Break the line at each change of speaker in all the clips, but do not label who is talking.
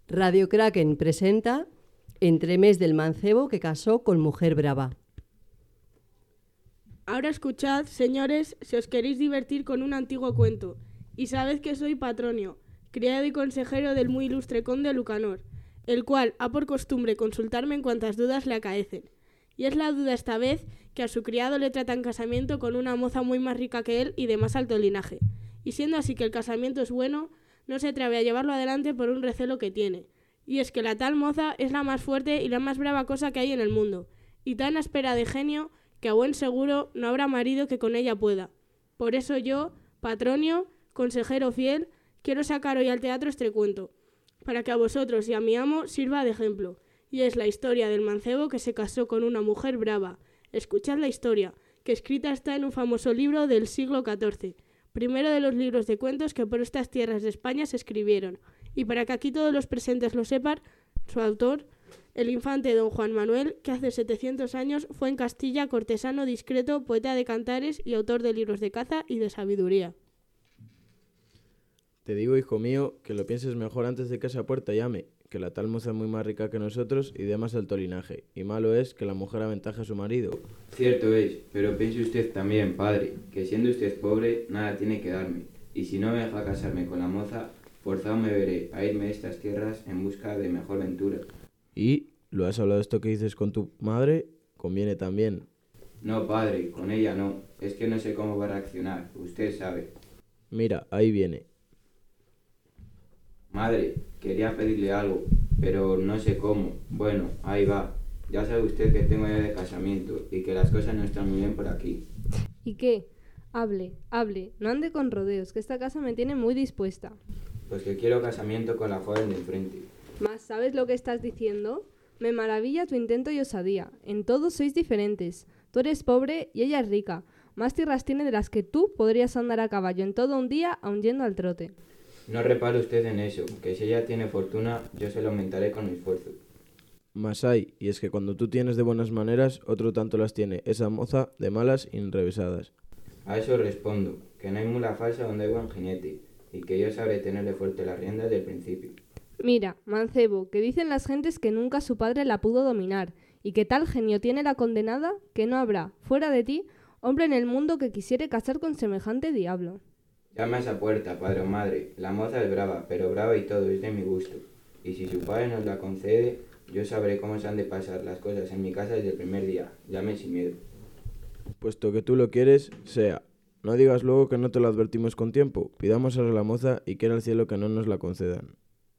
Radio Kraken presenta Entremés del mancebo que casó con mujer brava.
Ahora escuchad, señores, si os queréis divertir con un antiguo cuento, y sabed que soy Patronio, criado y consejero del muy ilustre conde Lucanor, el cual ha por costumbre consultarme en cuantas dudas le acaecen. Y es la duda esta vez que a su criado le trata en casamiento con una moza muy más rica que él y de más alto linaje. Y siendo así que el casamiento es bueno, no se atreve a llevarlo adelante por un recelo que tiene. Y es que la tal moza es la más fuerte y la más brava cosa que hay en el mundo, y tan áspera de genio que a buen seguro no habrá marido que con ella pueda. Por eso yo, Patronio, consejero fiel, quiero sacar hoy al teatro este cuento, para que a vosotros y a mi amo sirva de ejemplo. Y es la historia del mancebo que se casó con una mujer brava. Escuchad la historia, que escrita está en un famoso libro del siglo XIV, primero de los libros de cuentos que por estas tierras de España se escribieron. Y para que aquí todos los presentes lo sepan, su autor, el infante don Juan Manuel, que hace 700 años fue en Castilla cortesano discreto, poeta de cantares y autor de libros de caza y de sabiduría.
Te digo, hijo mío, que lo pienses mejor antes de que esa puerta llame, que la tal moza es muy más rica que nosotros y de más alto linaje, y malo es que la mujer aventaje a su marido.
Cierto es, pero piense usted también, padre, que siendo usted pobre, nada tiene que darme, y si no me deja casarme con la moza, forzado me veré a irme de estas tierras en busca de mejor ventura.
¿Y lo has hablado esto que dices con tu madre? Conviene también.
No, padre, con ella no, es que no sé cómo va a reaccionar, usted sabe.
Mira, ahí viene.
Madre, quería pedirle algo, pero no sé cómo. Bueno, ahí va. Ya sabe usted que tengo ya de casamiento y que las cosas no están muy bien por aquí.
¿Y qué? Hable, no ande con rodeos, que esta casa me tiene muy dispuesta.
Pues que quiero casamiento con la joven de enfrente.
¿Más sabes lo que estás diciendo? Me maravilla tu intento y osadía. En todo sois diferentes. Tú eres pobre y ella es rica. Más tierras tiene de las que tú podrías andar a caballo en todo un día aun yendo al trote.
No repare usted en eso, que si ella tiene fortuna, yo se lo aumentaré con mi esfuerzo.
Más hay, y es que cuando tú tienes de buenas maneras, otro tanto las tiene esa moza de malas y enrevesadas.
A eso respondo, que no hay mula falsa donde hay buen jinete, y que yo sabré tenerle fuerte las riendas del principio.
Mira, mancebo, que dicen las gentes que nunca su padre la pudo dominar, y que tal genio tiene la condenada que no habrá, fuera de ti, hombre en el mundo que quisiere casar con semejante diablo.
Llama a esa puerta, padre o madre. La moza es brava, pero brava y todo es de mi gusto. Y si su padre nos la concede, yo sabré cómo se han de pasar las cosas en mi casa desde el primer día. Llame sin miedo.
Puesto que tú lo quieres, sea. No digas luego que no te lo advertimos con tiempo. Pidamos a la moza y quiera el cielo que no nos la concedan.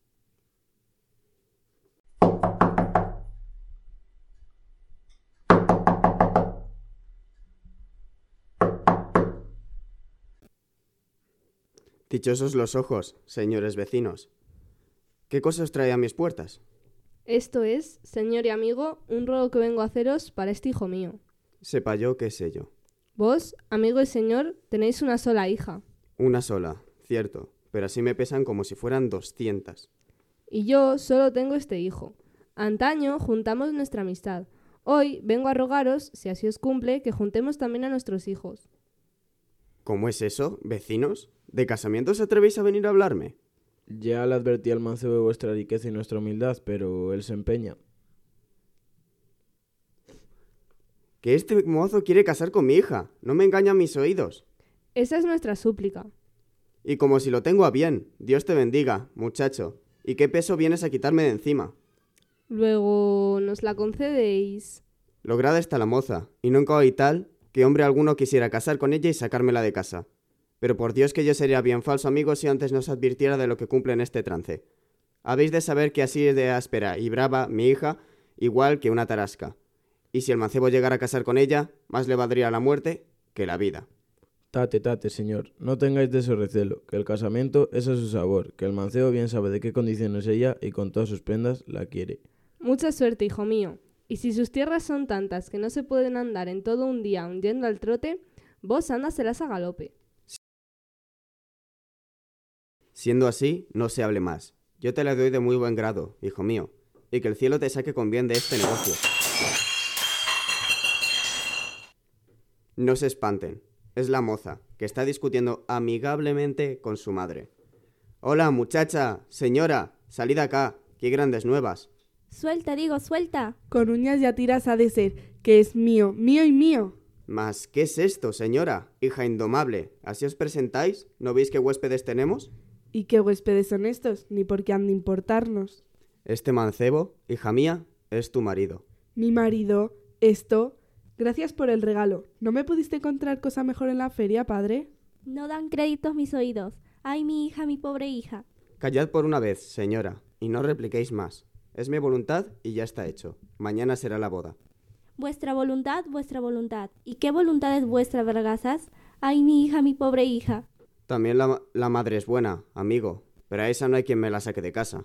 Dichosos los ojos, señores vecinos. ¿Qué cosa os trae a mis puertas?
Esto es, señor y amigo, un ruego que vengo a haceros para este hijo mío.
Sepa yo qué sé yo.
Vos, amigo y señor, tenéis una sola hija.
Una sola, cierto, pero así me pesan como si fueran 200.
Y yo solo tengo este hijo. Antaño juntamos nuestra amistad. Hoy vengo a rogaros, si así os cumple, que juntemos también a nuestros hijos.
¿Cómo es eso, vecinos? ¿De casamiento os atrevéis a venir a hablarme?
Ya le advertí al mancebo de vuestra riqueza y nuestra humildad, pero él se empeña.
Que este mozo quiere casar con mi hija. No me engañan mis oídos.
Esa es nuestra súplica.
Y como si lo tengo a bien. Dios te bendiga, muchacho. ¿Y qué peso vienes a quitarme de encima?
Luego, ¿nos la concedéis?
Lograda está la moza, y nunca oí tal que hombre alguno quisiera casar con ella y sacármela de casa. Pero por Dios que yo sería bien falso amigo si antes no os advirtiera de lo que cumple en este trance. Habéis de saber que así es de áspera y brava mi hija, igual que una tarasca. Y si el mancebo llegara a casar con ella, más le valdría la muerte que la vida.
Tate, señor, no tengáis de eso recelo, que el casamiento es a su sabor, que el mancebo bien sabe de qué condiciones ella y con todas sus prendas la quiere.
Mucha suerte, hijo mío. Y si sus tierras son tantas que no se pueden andar en todo un día hundiendo al trote, vos ándaselas a galope.
Siendo así, no se hable más. Yo te la doy de muy buen grado, hijo mío, y que el cielo te saque con bien de este negocio. No se espanten, es la moza, que está discutiendo amigablemente con su madre. «Hola, muchacha, señora, salid acá, ¡Qué grandes nuevas!
Suelta, digo, suelta.
Con uñas y tiras ha de ser, que es mío, mío y mío.
Mas, ¿qué es esto, señora? Hija indomable, ¿así os presentáis? ¿No veis qué huéspedes tenemos?
¿Y qué huéspedes son estos? Ni por qué han de importarnos.
Este mancebo, hija mía, es tu marido.
Mi marido, esto... Gracias por el regalo. ¿No me pudiste encontrar cosa mejor en la feria, padre?
No dan créditos mis oídos. Ay, mi hija, mi pobre hija.
Callad por una vez, señora, y no repliquéis más. Es mi voluntad y ya está hecho. Mañana será la boda.
Vuestra voluntad, vuestra voluntad. ¿Y qué voluntad es vuestra, vergasas? Ay, mi hija, mi pobre hija.
También la madre es buena, amigo, pero a esa no hay quien me la saque de casa.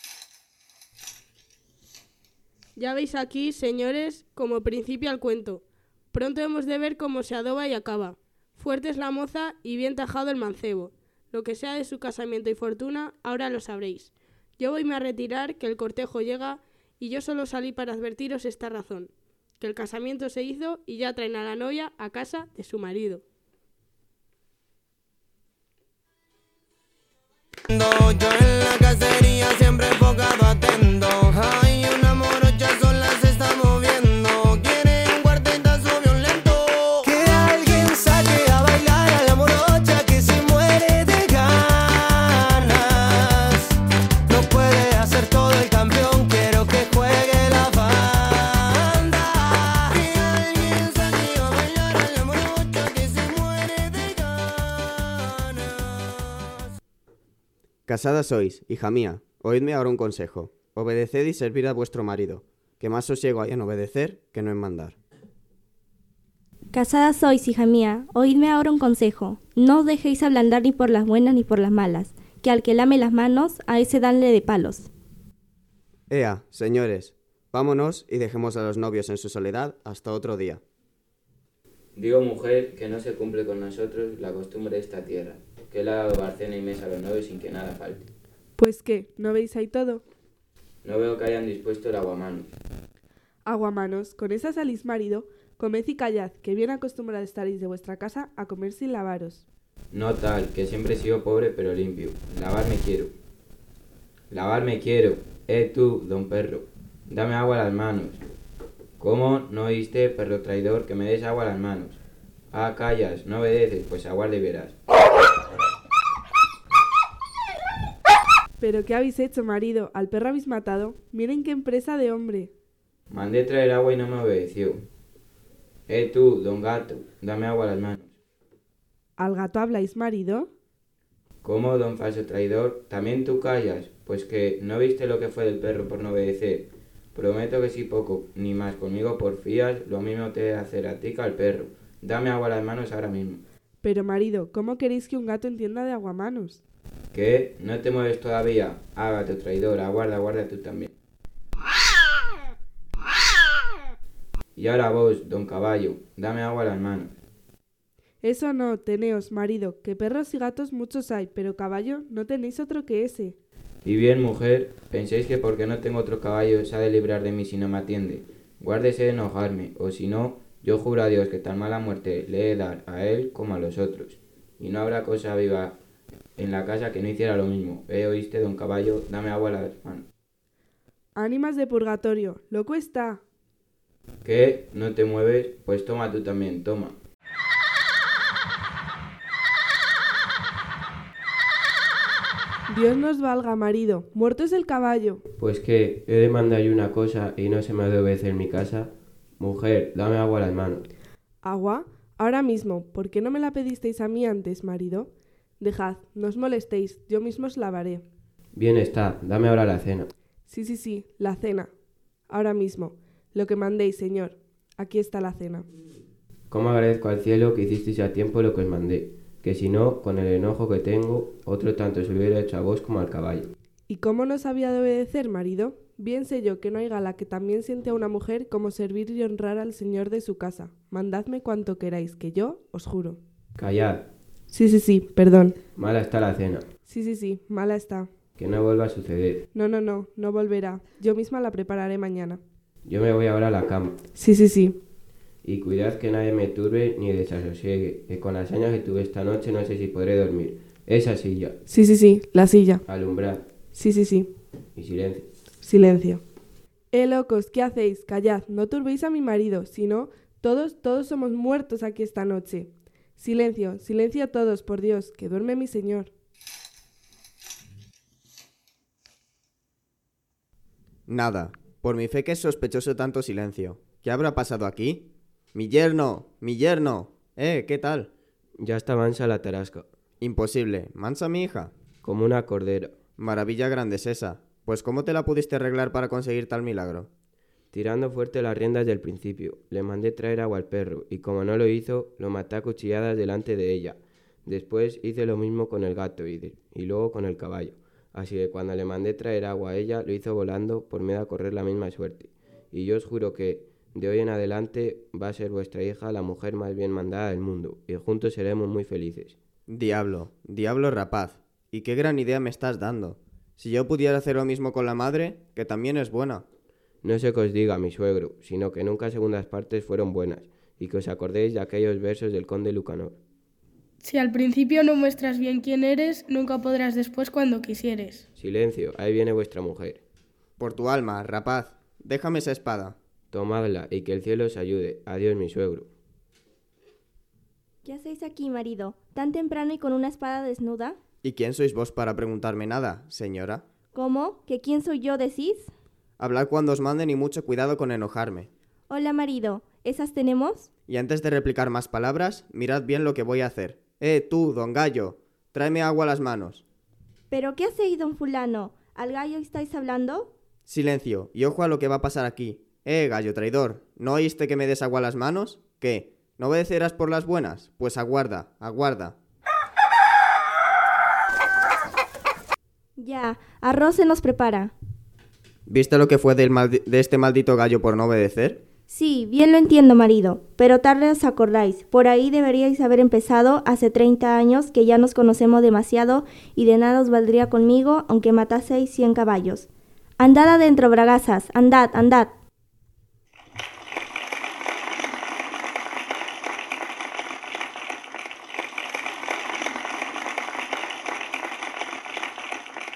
Ya veis aquí, señores, como principia el cuento. Pronto hemos de ver cómo se adoba y acaba. Fuerte es la moza y bien tajado el mancebo. Lo que sea de su casamiento y fortuna, ahora lo sabréis. Yo voyme a retirar, que el cortejo llega, y yo solo salí para advertiros esta razón, que el casamiento se hizo y ya traen a la novia a casa de su marido.
Yo en la cacería siempre enfocado atento. Hay una morocha sola se está moviendo. Quiere un cuartetazo violento. Que alguien saque a bailar a la morocha que se muere de ganas. No puede hacer todo el campeón, quiero que juegue la banda. Que alguien saque a bailar a la morocha que se muere de ganas.
Casada sois, hija mía, oídme ahora un consejo. Obedeced y servid a vuestro marido, que más sosiego hay en obedecer que no en mandar.
Casada sois, hija mía. Oídme ahora un consejo. No os dejéis ablandar ni por las buenas ni por las malas, que al que lame las manos, a ese danle de palos.
Ea, señores, vámonos y dejemos a los novios en su soledad hasta otro día.
Digo, mujer, que no se cumple con nosotros la costumbre de esta tierra, que él ha dado barcena y mesa a los novios sin que nada falte.
Pues qué, ¿no veis ahí todo?
No veo que hayan dispuesto el aguamanos.
Aguamanos, con esa salís marido, comed y callad, que bien acostumbrado estaréis de vuestra casa a comer sin lavaros.
No tal, que siempre he sido pobre pero limpio. Lavarme quiero. Lavarme quiero. Tú, don perro, dame agua a las manos. ¿Cómo no oíste, perro traidor, que me des agua a las manos? Ah, callas, no obedeces, pues aguarda y verás.
¿Pero qué habéis hecho, marido? ¿Al perro habéis matado? Miren qué empresa de hombre.
Mandé traer agua y no me obedeció. Tú, don gato, dame agua a las manos.
¿Al gato habláis, marido?
¿Cómo, don falso traidor? ¿También tú callas? Pues que no viste lo que fue del perro por no obedecer. Prometo que si poco ni más conmigo porfías, lo mismo te he de hacer a ti que al perro. Dame agua a las manos ahora mismo.
Pero, marido, ¿cómo queréis que un gato entienda de aguamanos?
¿Qué? ¿No te mueves todavía? Ah, gato traidor, aguarda tú también. Y ahora vos, don caballo, dame agua a las manos.
Eso no, teneos, marido, que perros y gatos muchos hay, pero caballo no tenéis otro que ese.
Y bien, mujer, ¿pensáis que porque no tengo otro caballo se ha de librar de mí si no me atiende? Guárdese de enojarme, o si no, yo juro a Dios que tan mala muerte le he de dar a él como a los otros. Y no habrá cosa viva en la casa que no hiciera lo mismo. ¿Oíste, don caballo? Dame agua a las manos.
Ánimas de purgatorio, loco está.
¿Qué? ¿No te mueves? Pues toma tú también, toma.
Dios nos valga, marido, muerto es el caballo.
Pues que he de mandar yo una cosa y no se me ha de obedecer en mi casa. Mujer, dame agua a las manos.
¿Agua? Ahora mismo, ¿por qué no me la pedisteis a mí antes, marido? Dejad, no os molestéis, yo mismo os lavaré.
Bien está, dame ahora la cena.
Sí, la cena. Ahora mismo. Lo que mandéis, señor. Aquí está la cena.
¿Cómo agradezco al cielo que hicisteis a tiempo lo que os mandé? Que si no, con el enojo que tengo, otro tanto se hubiera hecho a vos como al caballo.
¿Y cómo no sabía de obedecer, marido? Bien sé yo que no hay gala que también siente a una mujer como servir y honrar al señor de su casa. Mandadme cuanto queráis, que yo os juro.
Callad.
Sí, perdón.
Mala está la cena.
Sí, mala está.
Que no vuelva a suceder.
No volverá. Yo misma la prepararé mañana.
Yo me voy ahora a la cama.
Sí.
Y cuidad que nadie me turbe ni desasosiegue, que con las años que tuve esta noche no sé si podré dormir. Esa silla.
Sí, la silla.
Alumbrad.
Sí.
Y silencio.
Silencio. Locos, ¿qué hacéis? Callad, no turbéis a mi marido, si no, todos somos muertos aquí esta noche. Silencio, silencio todos, por Dios, que duerme mi señor.
Nada. Por mi fe que es sospechoso tanto silencio. ¿Qué habrá pasado aquí? ¡Mi yerno! ¡Mi yerno! ¿Qué tal?
Ya está mansa la tarasca.
Imposible. ¿Mansa mi hija?
Como una cordera.
Maravilla grande es esa. Pues ¿cómo te la pudiste arreglar para conseguir tal milagro?
Tirando fuerte las riendas del principio. Le mandé traer agua al perro, y como no lo hizo, lo maté a cuchilladas delante de ella. Después hice lo mismo con el gato y luego con el caballo. Así que cuando le mandé traer agua a ella, lo hizo volando por miedo a correr la misma suerte. Y yo os juro que, de hoy en adelante, va a ser vuestra hija la mujer más bien mandada del mundo, y juntos seremos muy felices.
Diablo, diablo rapaz. ¿Y qué gran idea me estás dando? Si yo pudiera hacer lo mismo con la madre, que también es buena.
No sé qué os diga mi suegro, sino que nunca segundas partes fueron buenas, y que os acordéis de aquellos versos del conde Lucanor.
Si al principio no muestras bien quién eres, nunca podrás después cuando quisieres.
Silencio, ahí viene vuestra mujer.
Por tu alma, rapaz, déjame esa espada.
Tomadla, y que el cielo os ayude. Adiós, mi suegro.
¿Qué hacéis aquí, marido? ¿Tan temprano y con una espada desnuda?
¿Y quién sois vos para preguntarme nada, señora?
¿Cómo? ¿Que quién soy yo, decís?
Hablad cuando os manden y mucho cuidado con enojarme.
Hola, marido. ¿Esas tenemos?
Y antes de replicar más palabras, mirad bien lo que voy a hacer. Tú, don Gallo, tráeme agua a las manos.
¿Pero qué hacéis, don fulano? ¿Al gallo estáis hablando?
Silencio, y ojo a lo que va a pasar aquí. Gallo traidor, ¿no oíste que me des agua a las manos? ¿Qué? ¿No obedecerás por las buenas? Pues aguarda, aguarda.
Ya, arroz se nos prepara.
¿Viste lo que fue de este maldito gallo por no obedecer?
Sí, bien lo entiendo, marido, pero tarde os acordáis. Por ahí deberíais haber empezado hace 30 años, que ya nos conocemos demasiado y de nada os valdría conmigo, aunque mataseis 100 caballos. Andad adentro, bragazas, andad, andad.